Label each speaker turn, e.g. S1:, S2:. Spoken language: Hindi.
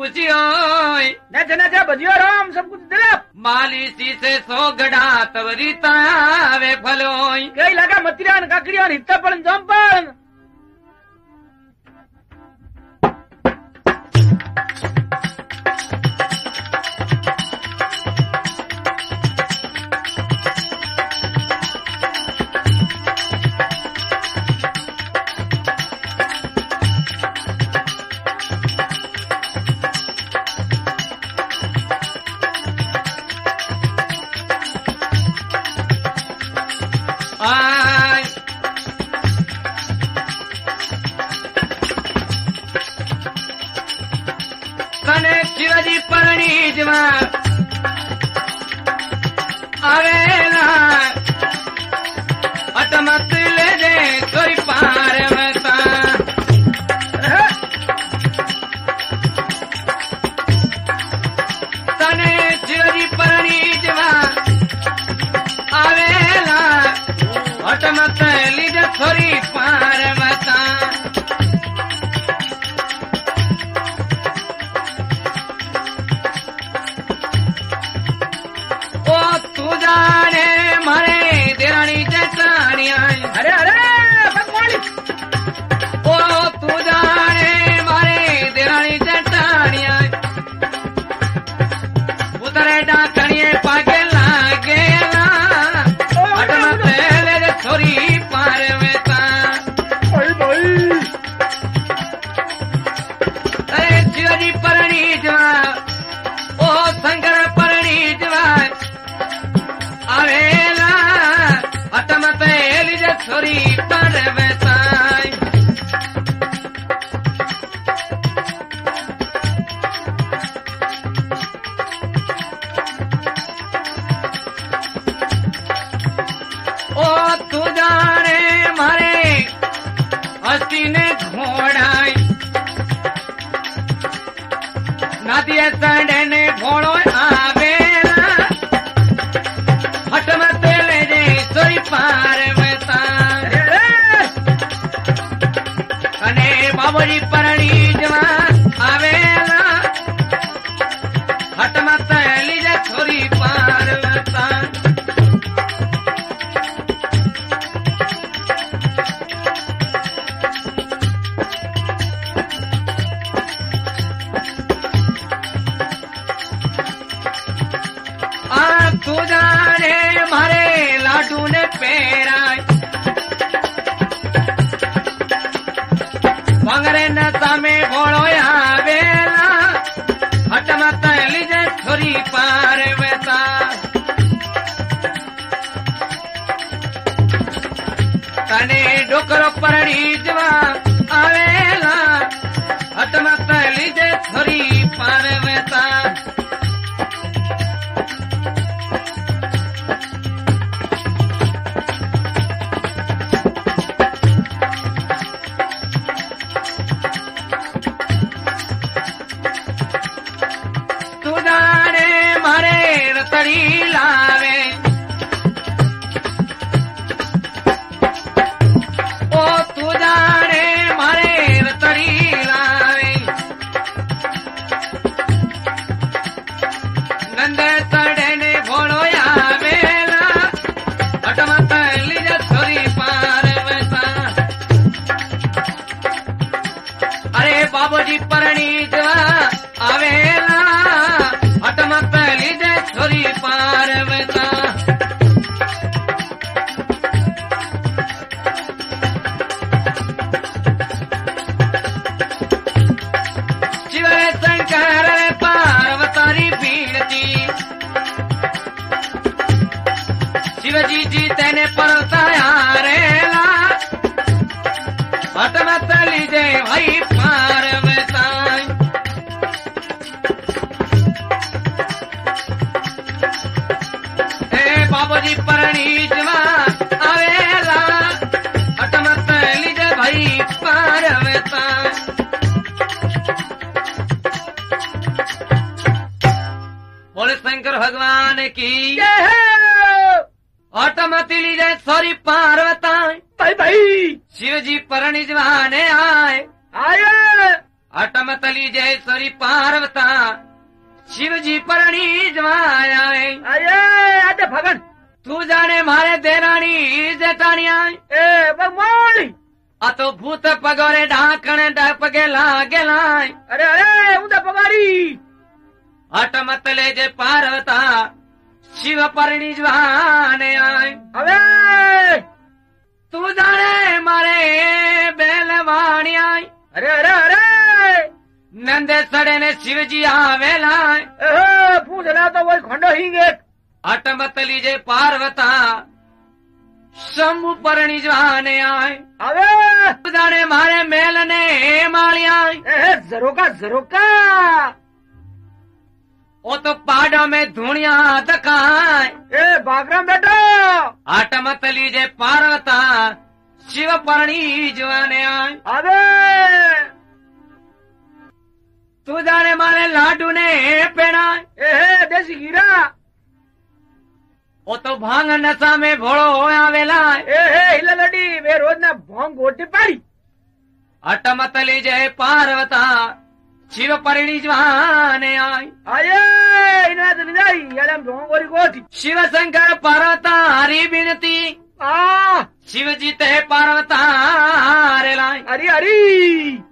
S1: पूछियो
S2: न बजियो राम सब कुछ दिला
S1: मालिसी से सो गड़ा तवरीता वे फलो
S2: कई लगा मतिरान काकड़ियान हित्ता पण जंपन
S1: शिवाजी परणी जवा आवेला अटमत ले दे कोई पारवता तने शिवाजी परणी जवा आवेला अटमत लीज थोड़ी पारवता मारे देरानी जटानिया
S2: अरे भगवान
S1: ओ तू जाने मारे देरानी जटानिया उतरे डाकणिए पागे लागे ना अटमा पहले छोरी पारवेता अरे शिवाजी परणी जवा ओ शंकर परणी जवा आवेला अटमत एलिज छोरी पारवेता ओ तू जाने मारे हस्ती ने घोड़ाई नादिया संडे ने घोड़ो आवेला अटमत ले दे सोई पारवेता अने बाबूजी परणी जवा आवेला अटमत लीज छोरी पारवेता तू जाने मारे लाडू ने पेरा मंगरे न सामे घोड़ो आवेला हटमत लीजे छोरी पारवेता तने डोकरो परणी जवा आवेला हटमत लीजे छोरी पारवेता रतड़ी लावे ओ तू जाने मारे रतड़ी लावे नंदे तड़े ने घोड़ो आवेला अटमत लीज छोरी पारवेता अरे बाबूजी परणी जवा आवेला अटमत लीज छोरी पारवेता शिव शंकर पार्वतारी भीड़ती शिवजी जी तेने परताया रेला अटमत लीजे भाई पारवेता बाबूजी परणी जवा आवेला अटमत लीजे भाई पारवेता बोले शंकर भगवान की अटमत लीजे छोरी पारवेता
S2: भाई
S1: शिवजी परणी जवा ने आए अटमतली जयेश्वरी पार्वता शिवजी परणी जवाया
S2: आये आते भगन
S1: तू जाने मारे देराणी जेठानिया
S2: ए बगमोली
S1: अतो भूत पगोरे ढाकण डपगे लागे लाय
S2: अरे अरे उदा पगारी
S1: अटमतले जे पार्वता शिव परणी जवाने आय
S2: अबे
S1: तू जाने मारे बेलवाणी आय
S2: अरे अरे अरे
S1: नंदे सड़े ने शिवजी आवेला
S2: पूछ रहा तो वही खंडो ही गे
S1: अटमतली जे पार्वता शंभु परणी जवाने आए
S2: अबे
S1: तू जाने मारे मेल ने मालिया
S2: जरोका
S1: ओ तो पाडो में धुनिया दकाय
S2: ए बागराम बेटा
S1: अटमतली जे पार्वता शिव परणी जवाने आए
S2: अबे
S1: तू जाने मारे लाडू ने पेड़ा
S2: ए देसी हीरा
S1: ओ तो भांग नशा में भोड़ो हो आवेला
S2: ए हिला लड़ी वे रोज ना भोंग गोटी पाड़ी
S1: अटमतली जय पार्वता शिव परिणी जवाने आय
S2: आये इना तो नहीं यार हम भोंग गोरी गोटी
S1: शिव शंकर पार्वता हरी बिनती
S2: आ
S1: शिव जी ते पार्वता हरे लाय
S2: अरे अरे